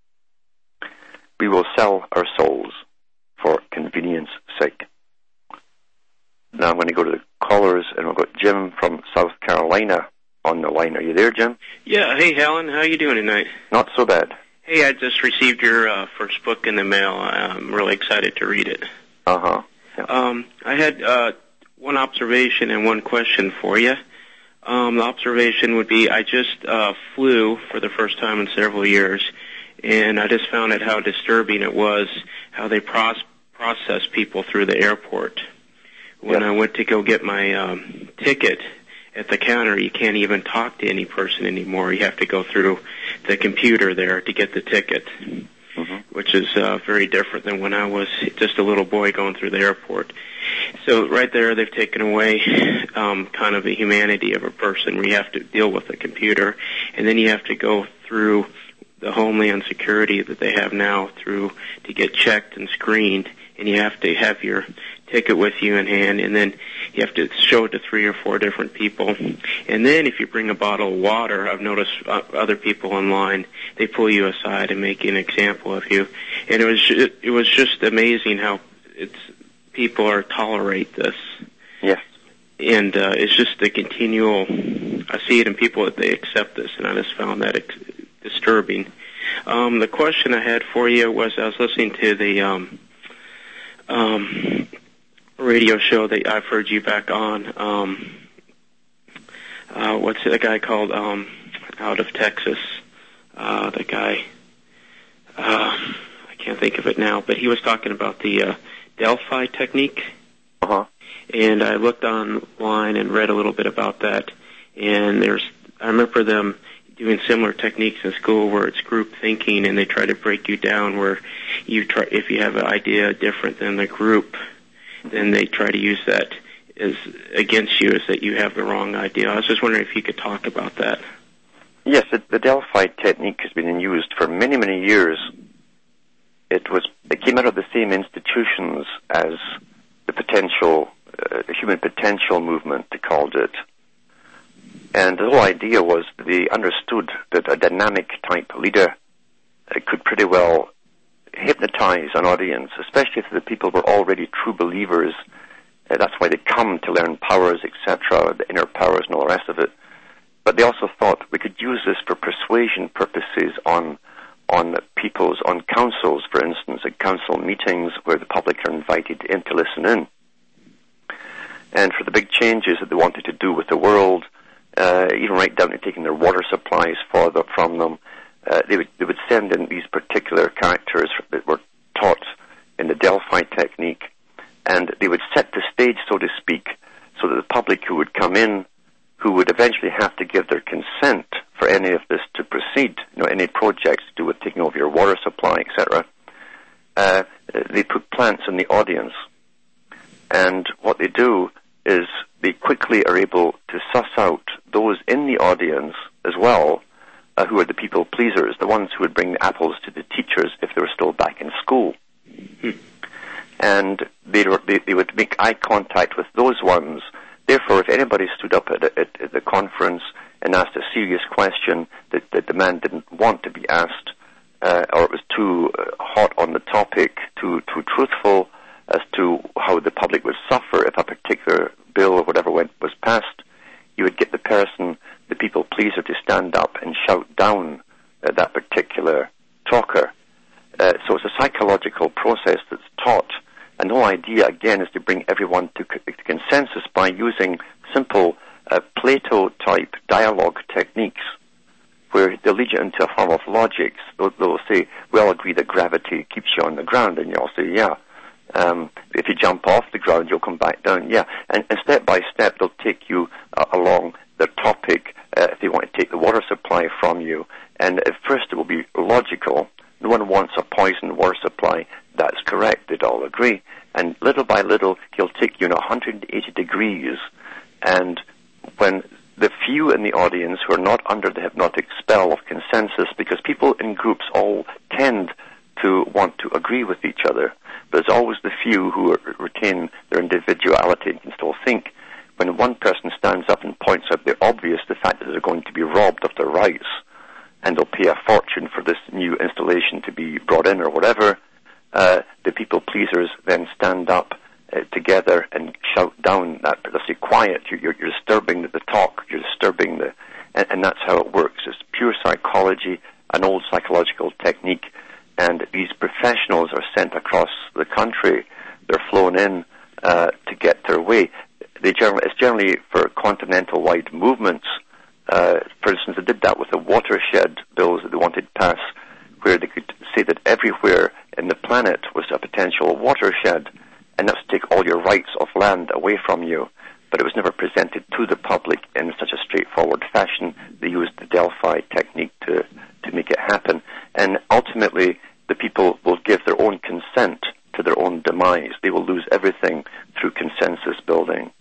Speaker 2: We will sell our souls for convenience sake. Now I'm going to go to the callers, and we've got Jim from South Carolina on the line. Are you there, Jim?
Speaker 9: Yeah. Hey, Helen. How are you doing tonight?
Speaker 2: Not so bad.
Speaker 9: Hey, I just received your first book in the mail. I'm really excited to read it.
Speaker 2: Uh-huh. Yeah.
Speaker 9: I had one observation and one question for you. The observation would be I just flew for the first time in several years, and I just found out how disturbing it was how they process people through the airport. When I went to go get my ticket at the counter, you can't even talk to any person anymore. You have to go through the computer there to get the ticket, which is very different than when I was just a little boy going through the airport. So right there, they've taken away kind of the humanity of a person where you have to deal with the computer, and then you have to go through the Homeland Security that they have now to get checked and screened, and you have to have your ticket with you in hand, and then you have to show it to 3 or 4 different people. And then if you bring a bottle of water, I've noticed other people online, they pull you aside and make an example of you. And it was just amazing how people tolerate this.
Speaker 2: Yes.
Speaker 9: And it's just a continual, I see it in people that they accept this, and I just found that disturbing. The question I had for you was I was listening to the radio show that I've heard you back on. What's the guy called out of Texas? The guy, I can't think of it now, but he was talking about the Delphi technique.
Speaker 2: Uh-huh.
Speaker 9: And I looked online and read a little bit about that. And I remember them doing similar techniques in school where it's group thinking, and they try to break you down where if you have an idea different than the group, then they try to use that as against you, as that you have the wrong idea. I was just wondering if you could talk about that.
Speaker 2: Yes, the Delphi technique has been used for many, many years. It came out of the same institutions as the human potential movement, they called it. And the whole idea was they understood that a dynamic type leader could pretty well hypnotize an audience, especially if the people were already true believers. That's why they come to learn powers, etc., the inner powers and all the rest of it. But they also thought we could use this for persuasion purposes on councils, for instance, at council meetings where the public are invited in to listen in. And for the big changes that they wanted to do with the world, even right down to taking their water supplies from them. They would send in these particular characters that were taught in the Delphi technique, and they would set the stage, so to speak, so that the public who would come in, who would eventually have to give their consent for any of this to proceed, any projects to do with taking over your water supply, etc., they put plants in the audience. And what they do is they quickly are able to suss out those in the audience as well, who are the people pleasers, the ones who would bring the apples to the teachers if they were still back in school. And they would make eye contact with those ones. Therefore, if anybody stood up at the conference and asked a serious question that the man didn't want to be asked, or it was too hot on the topic, too truthful as to how the public would suffer if a particular bill or whatever was passed, you would get the people pleaser, to stand up and shout down at that particular talker. So it's a psychological process that's taught, and the whole idea, again, is to bring everyone to consensus by using simple Plato-type dialogue techniques, where they'll lead you into a form of logic. They'll say, we all agree that gravity keeps you on the ground, and you all say, yeah. If you jump off the ground, you'll come back down, yeah. And step by step, they'll take you along the topic if they want to take the water supply from you. And at first it will be logical. No one wants a poisoned water supply. That's correct. They'd all agree. And little by little, he'll take you 180 degrees. And when the few in the audience who are not under the hypnotic spell of consensus, because people in groups all tend to want to agree with each other, but there's always the few who retain their individuality and can still think. When one person stands up and points out the obvious, the fact that they're going to be robbed of their rights, and they'll pay a fortune for this new installation to be brought in or whatever, the people pleasers then stand up together and shout down that, they'll say, quiet, you're disturbing the talk, you're disturbing and that's how it works. It's pure psychology, an old psychological technique, and these professionals are sent across the country. They're flown in to get their way. It's generally for continental-wide movements. For instance, they did that with the watershed bills that they wanted to pass, where they could say that everywhere in the planet was a potential watershed, and that's to take all your rights of land away from you. But it was never presented to the public in such a straightforward fashion. They used the Delphi technique to make it happen. And ultimately, the people will give their own consent to their own demise. They will lose everything through consensus building.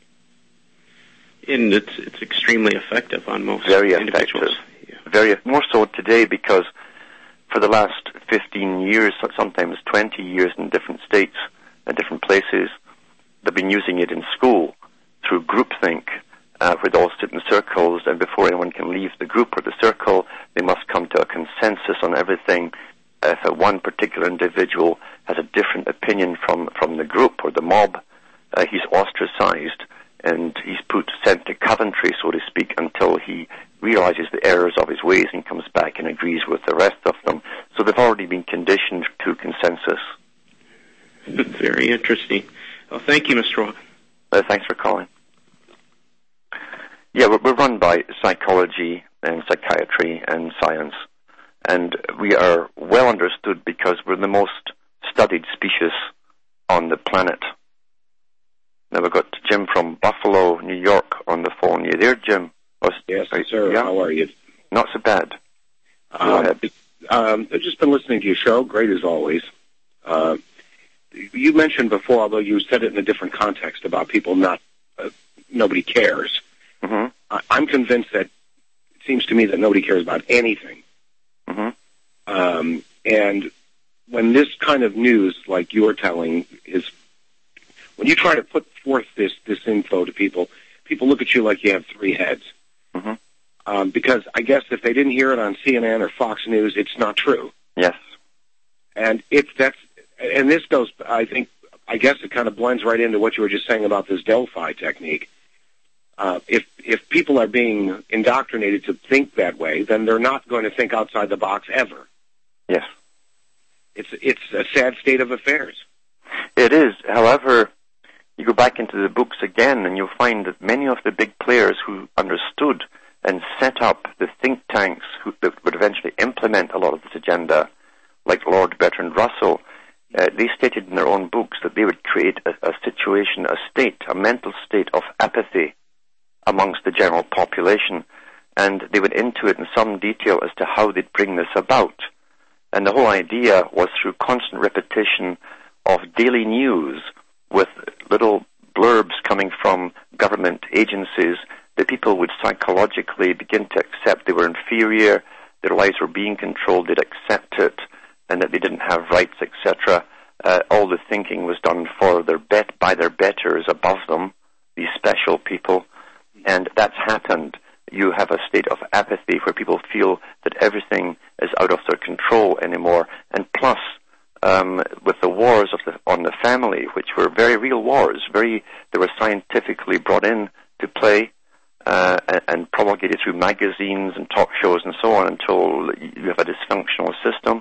Speaker 9: And it's extremely effective on most
Speaker 2: very
Speaker 9: individuals.
Speaker 2: Effective. Yeah. Very more so today, because for the last 15 years, sometimes 20 years in different states and different places, they've been using it in school through groupthink, where they all sit in circles, and before anyone can leave the group or the circle, they must come to a consensus on everything. If one particular individual has a different opinion from the group or the mob, he's ostracized, and he's sent to Coventry, so to speak, until he realizes the errors of his ways and comes back and agrees with the rest of them. So they've already been conditioned to consensus.
Speaker 9: Very interesting. Well, thank you, Mr. Walken.
Speaker 2: Thanks for calling. Yeah, we're run by psychology and psychiatry and science, and we are well understood because we're the most studied species on the planet. Now we've got Jim from Buffalo, New York on the phone. You there, Jim?
Speaker 10: Yes, sir. Yeah? How are you?
Speaker 2: Not so bad. Go ahead.
Speaker 10: I've just been listening to your show. Great as always. You mentioned before, although you said it in a different context, about people nobody cares.
Speaker 2: Mm-hmm.
Speaker 10: I'm convinced that it seems to me that nobody cares about anything.
Speaker 2: Mm-hmm.
Speaker 10: And when this kind of news, like you're telling, when you try to put forth this info to people look at you like you have three heads.
Speaker 2: Mm-hmm.
Speaker 10: Because I guess if they didn't hear it on CNN or Fox News, it's not true.
Speaker 2: Yes.
Speaker 10: And this goes, I guess it kind of blends right into what you were just saying about this Delphi technique. If people are being indoctrinated to think that way, then they're not going to think outside the box ever.
Speaker 2: Yes.
Speaker 10: It's a sad state of affairs.
Speaker 2: It is. However, you go back into the books again and you'll find that many of the big players who understood and set up the think tanks that would eventually implement a lot of this agenda, like Lord Bertrand Russell, they stated in their own books that they would create a situation, a mental state of apathy amongst the general population, and they went into it in some detail as to how they'd bring this about. And the whole idea was through constant repetition of daily news with little blurbs coming from government agencies that people would psychologically begin to accept they were inferior, their lives were being controlled, they'd accept it, and that they didn't have rights, etc. All the thinking was done by their betters above them, these special people, and that's happened. You have a state of apathy where people feel that everything is out of their control anymore. And plus, with the wars on the family, which were very real wars, they were scientifically brought in to play and promulgated through magazines and talk shows and so on until you have a dysfunctional system.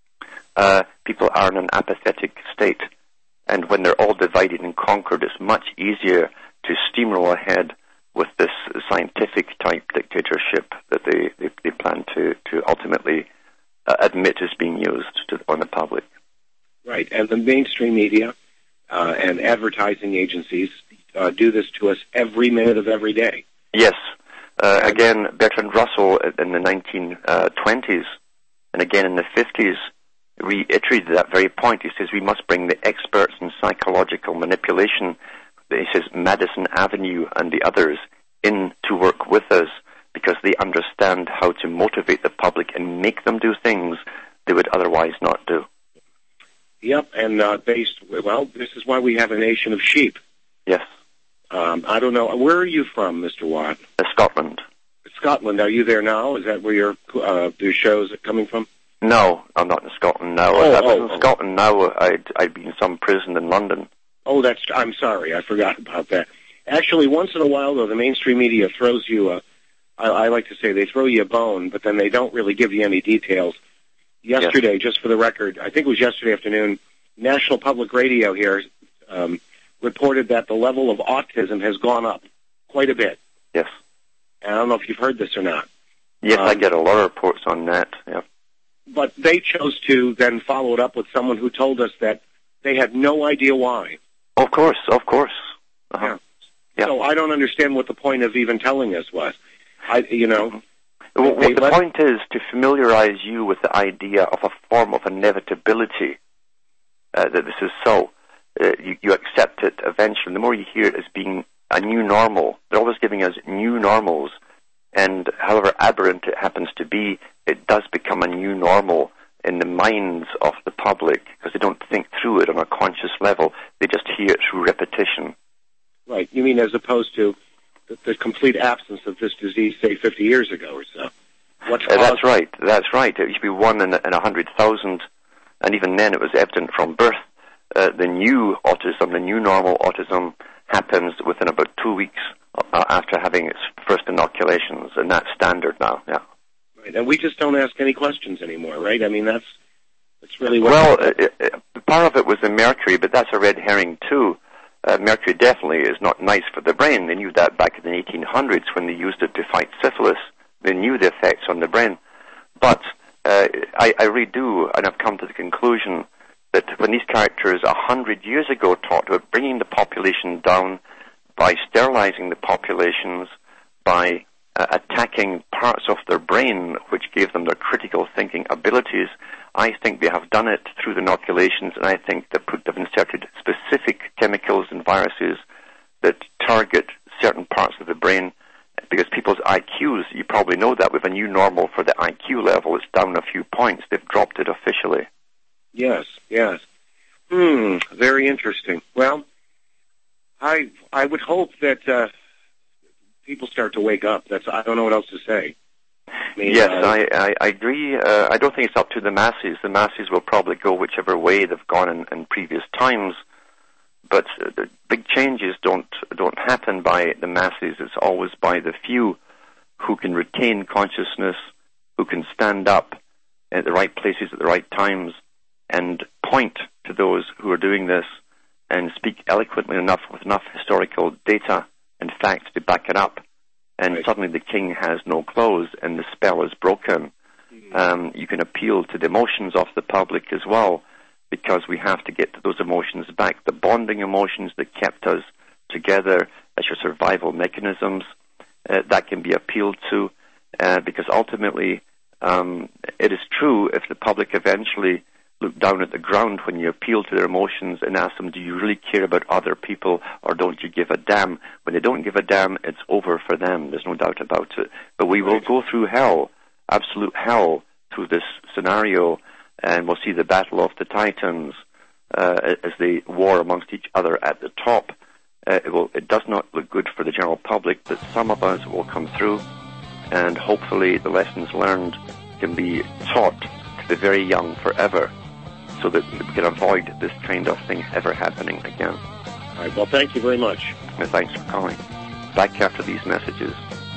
Speaker 2: People are in an apathetic state. And when they're all divided and conquered, it's much easier to steamroll ahead with this scientific-type dictatorship that they plan to ultimately admit is being used on the public.
Speaker 10: Right, and the mainstream media and advertising agencies do this to us every minute of every day.
Speaker 2: Yes. Again, Bertrand Russell in the 1920s and again in the 50s reiterated that very point. He says we must bring the experts in psychological manipulation, he says Madison Avenue and the others, in to work with us because they understand how to motivate the public and make them do things they would otherwise not do.
Speaker 10: Yep, and this is why we have a nation of sheep.
Speaker 2: Yes.
Speaker 10: I don't know. Where are you from, Mr. Watt?
Speaker 2: Scotland.
Speaker 10: Scotland. Are you there now? Is that where your shows are coming from?
Speaker 2: No, I'm not in Scotland now. If I was in Scotland now, I'd be in some prison in London.
Speaker 10: Oh, I'm sorry. I forgot about that. Actually, once in a while, though, the mainstream media throws you I like to say they throw you a bone, but then they don't really give you any details. Yesterday, just for the record, I think it was yesterday afternoon, National Public Radio here reported that the level of autism has gone up quite a bit.
Speaker 2: Yes.
Speaker 10: And I don't know if you've heard this or not.
Speaker 2: Yes, I get a lot of reports on that, yeah.
Speaker 10: But they chose to then follow it up with someone who told us that they had no idea why.
Speaker 2: Of course. Uh-huh.
Speaker 10: Yeah. So I don't understand what the point of even telling us was. What
Speaker 2: the point is to familiarize you with the idea of a form of inevitability, that this is so. You accept it eventually. The more you hear it as being a new normal, they're always giving us new normals, and however aberrant it happens to be, it does become a new normal in the minds of the public because they don't think through it on a conscious level. They just hear it through repetition.
Speaker 10: Right. You mean as opposed to the complete absence of this disease, say, 50 years ago or so?
Speaker 2: That's right. It used to be 1 in 100,000, and even then it was evident from birth. The new autism, the new normal autism, happens within about 2 weeks after having its first inoculations, and that's standard now, yeah.
Speaker 10: Right, and we just don't ask any questions anymore, right? I mean, that's really what...
Speaker 2: Well, part of it was the mercury, but that's a red herring, too. Mercury definitely is not nice for the brain. They knew that back in the 1800s when they used it to fight syphilis. They knew the effects on the brain. But I really do, and I've come to the conclusion that when these characters 100 years ago talked about bringing the population down by sterilizing the populations, by attacking parts of their brain which gave them their critical thinking abilities, I think they have done it through the inoculations, and I think they've inserted specific chemicals and viruses that target certain parts of the brain, because people's IQs, you probably know that, with a new normal for the IQ level, it's down a few points. They've dropped it officially.
Speaker 10: Yes. Very interesting. Well, I would hope that people start to wake up. I don't know what else to say. I mean,
Speaker 2: yes, I agree. I don't think it's up to the masses. The masses will probably go whichever way they've gone in previous times. But big changes don't happen by the masses. It's always by the few who can retain consciousness, who can stand up at the right places at the right times and point to those who are doing this and speak eloquently enough with enough historical data and facts to back it up. and suddenly the king has no clothes and the spell is broken. You can appeal to the emotions of the public as well, because we have to get those emotions back, the bonding emotions that kept us together as your survival mechanisms. That can be appealed to, because ultimately it is true, if the public eventually look down at the ground when you appeal to their emotions and ask them, do you really care about other people, or don't you give a damn? When they don't give a damn, it's over for them. There's no doubt about it. But we will go through hell, absolute hell, through this scenario, and we'll see the battle of the titans as they war amongst each other at the top. It does not look good for the general public, but some of us will come through, and hopefully the lessons learned can be taught to the very young forever, so that we can avoid this kind of thing ever happening again.
Speaker 10: All right, well, thank you very much.
Speaker 2: And thanks for calling. Back after these messages.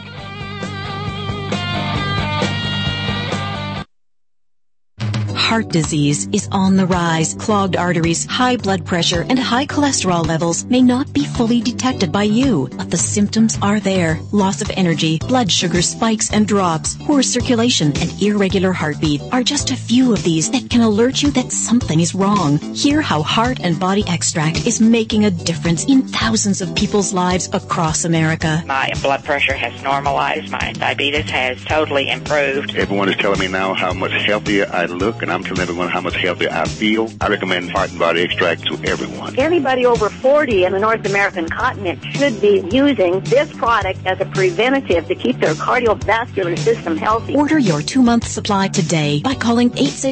Speaker 11: Heart disease is on the rise. Clogged arteries, high blood pressure, and high cholesterol levels may not be fully detected by you, but the symptoms are there. Loss of energy, blood sugar spikes and drops, poor circulation, and irregular heartbeat are just a few of these that can alert you that something is wrong. Hear how Heart and Body Extract is making a difference in thousands of people's lives across America.
Speaker 12: My blood pressure has normalized. My diabetes has totally improved.
Speaker 13: Everyone is telling me now how much healthier I look, and I'm telling everyone how much healthier I feel. I recommend Heart and Body Extract to everyone.
Speaker 14: Anybody over 40 in the North American continent should be using this product as a preventative to keep their cardiovascular system healthy.
Speaker 11: Order your 2-month supply today by calling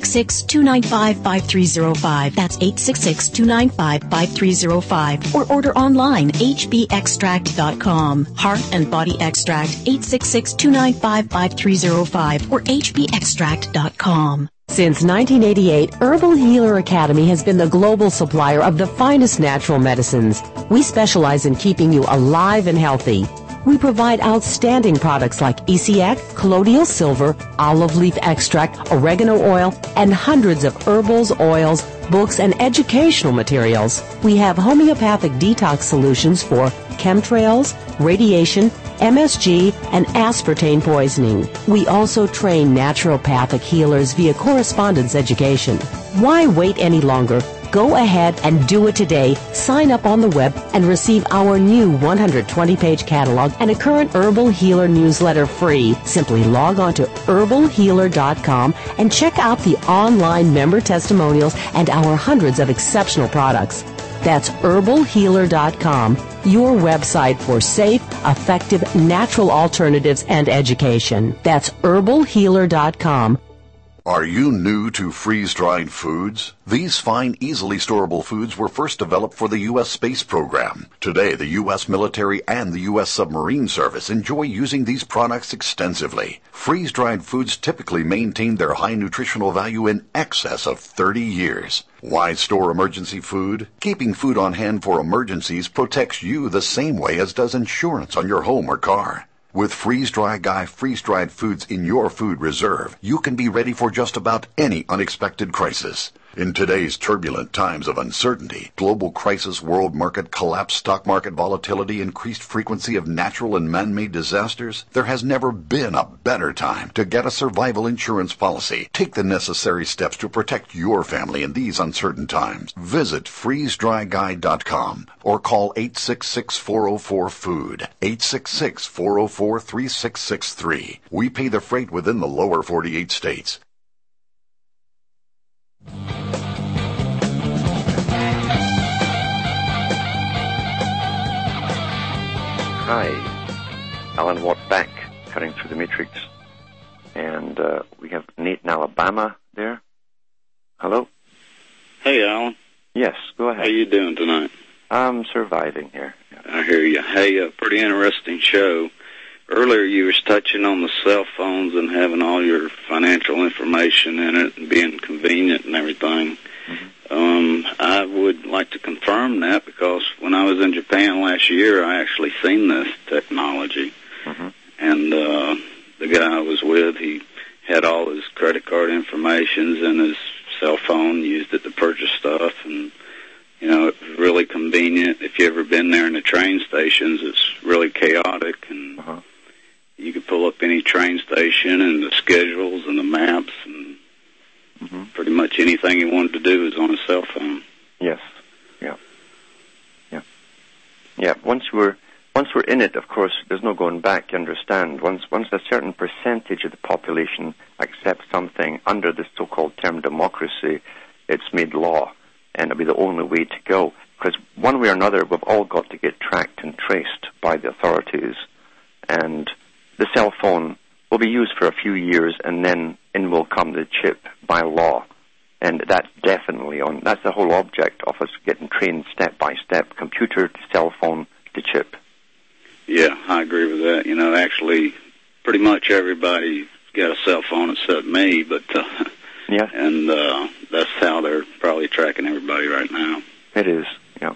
Speaker 11: 866-295-5305. That's 866-295-5305. Or order online, hbextract.com. Heart and Body Extract, 866-295-5305 or hbextract.com.
Speaker 3: Since 1988, Herbal Healer Academy has been the global supplier of the finest natural medicines. We specialize in keeping you alive and healthy. We provide outstanding products like ECX, colloidal silver, olive leaf extract, oregano oil, and hundreds of herbals, oils, books, and educational materials. We have homeopathic detox solutions for chemtrails, radiation, MSG, and aspartame poisoning. We also train naturopathic healers via correspondence education. Why wait any longer? Go ahead and do it today. Sign up on the web and receive our new 120-page catalog and a current Herbal Healer newsletter free. Simply log on to herbalhealer.com and check out the online member testimonials and our hundreds of exceptional products. That's herbalhealer.com, your website for safe, effective, natural alternatives and education. That's herbalhealer.com.
Speaker 4: Are you new to freeze-dried foods? These fine, easily storable foods were first developed for the U.S. space program. Today, the U.S. military and the U.S. submarine service enjoy using these products extensively. Freeze-dried foods typically maintain their high nutritional value in excess of 30 years. Why store emergency food? Keeping food on hand for emergencies protects you the same way as does insurance on your home or car. With Freeze-Dry Guy freeze-dried foods in your food reserve, you can be ready for just about any unexpected crisis. In today's turbulent times of uncertainty, global crisis, world market collapse, stock market volatility, increased frequency of natural and man-made disasters, there has never been a better time to get a survival insurance policy. Take the necessary steps to protect your family in these uncertain times. Visit freezedryguy.com or call 866-404-FOOD, 866-404-3663. We pay the freight within the lower 48 states.
Speaker 2: Hi, Alan Watt back, cutting through the matrix. And we have Nate in Alabama there. Hello?
Speaker 15: Hey, Alan.
Speaker 2: Yes, go ahead.
Speaker 15: How you doing tonight?
Speaker 2: I'm surviving here. Yeah.
Speaker 15: I hear you. Hey, pretty interesting show. Earlier you was touching on the cell phones and having all your financial information in it and being convenient and everything.
Speaker 2: Mm-hmm.
Speaker 15: I would like to confirm that because when I was in Japan last year, I actually seen this technology.
Speaker 2: Mm-hmm.
Speaker 15: And the guy I was with, he had all his credit card information in his cell phone, used it to purchase stuff, and you know, it was really convenient. If you've ever been there in the train stations, it's really chaotic, and cell phone.
Speaker 2: Yes. Yeah. Once we're in it, of course, there's no going back. You understand? Once a certain percentage of the population accepts something under the so-called term democracy, it's made law, and it'll be the only way to go. Because one way or another, we've all got to get tracked and traced by the authorities, and the cell phone will be used for a few years, and then in will come the chip by law. And that's definitely that's the whole object of us getting trained step by step, computer to cell phone to chip.
Speaker 15: Yeah, I agree with that. Actually, pretty much everybody's got a cell phone except me, but
Speaker 2: yeah,
Speaker 15: and that's how they're probably tracking everybody right now.
Speaker 2: It is, yeah.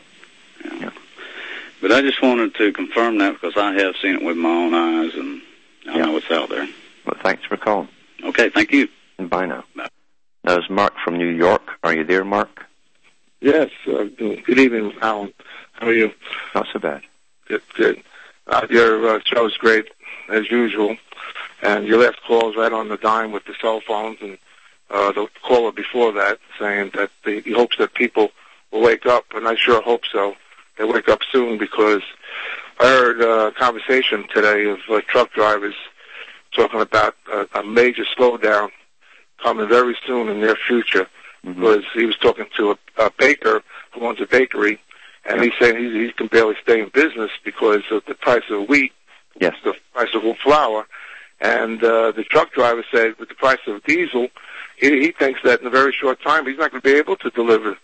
Speaker 15: But I just wanted to confirm that because I have seen it with my own eyes, and I know it's out there.
Speaker 2: Well, thanks for calling.
Speaker 15: Okay, thank you.
Speaker 2: And bye now.
Speaker 15: Bye.
Speaker 2: That was Mark from New York. Are you there, Mark?
Speaker 16: Yes. Good evening, Alan. How are you?
Speaker 2: Not so bad.
Speaker 16: Good. Your show's great, as usual. And your last call is right on the dime with the cell phones, and the caller before that saying that he hopes that people will wake up, and I sure hope so. They wake up soon, because I heard a conversation today of truck drivers talking about a major slowdown coming very soon in their future, because he was talking to a baker who owns a bakery, and he's saying he can barely stay in business because of the price of wheat, the price of flour, and the truck driver said with the price of diesel, he thinks that in a very short time he's not going to be able to deliver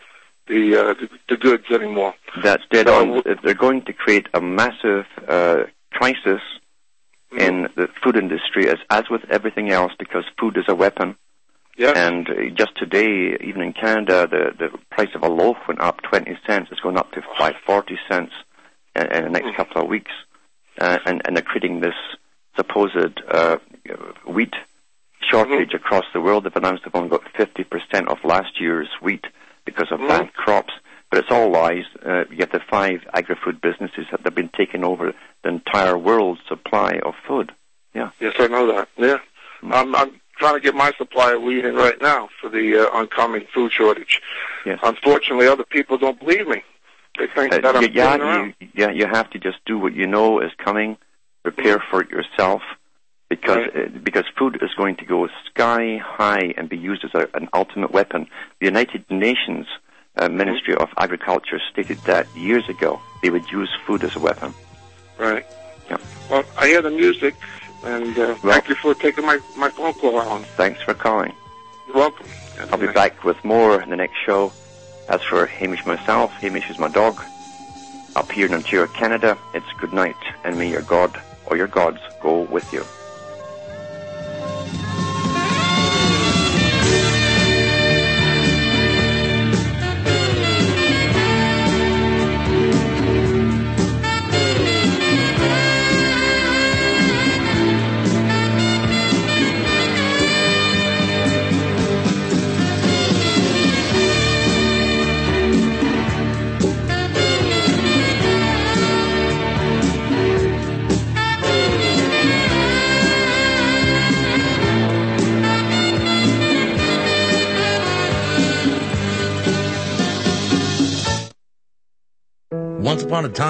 Speaker 16: the goods anymore.
Speaker 2: That's dead on. They're going to create a massive crisis in the food industry, as with everything else, because food is a weapon.
Speaker 16: Yeah.
Speaker 2: And just today, even in Canada, the price of a loaf went up 20 cents. It's going up to 40 cents in the next couple of weeks. And they're creating this supposed wheat shortage across the world. They've announced they've only got 50% of last year's wheat because of bad crops. But it's all lies. You have the 5 agri-food businesses that have been taking over the entire world's supply of food. Yeah.
Speaker 16: Yes, I know that. Yeah. I'm trying to get my supply of wheat in right now for the oncoming food shortage.
Speaker 2: Yes.
Speaker 16: Unfortunately, other people don't believe me. They think that I'm kidding around.
Speaker 2: You have to just do what you know is coming. Prepare for it yourself, because food is going to go sky high and be used as an ultimate weapon. The United Nations Ministry of Agriculture stated that years ago they would use food as a weapon.
Speaker 16: Right.
Speaker 2: Yeah.
Speaker 16: Well, I hear the music. And thank you for taking my phone call, Alan.
Speaker 2: Thanks for calling.
Speaker 16: You're welcome.
Speaker 2: I'll be back with more in the next show. As for Hamish myself, Hamish is my dog. Up here in Ontario, Canada, it's good night, and may your God or your gods go with you.
Speaker 17: Once upon a time,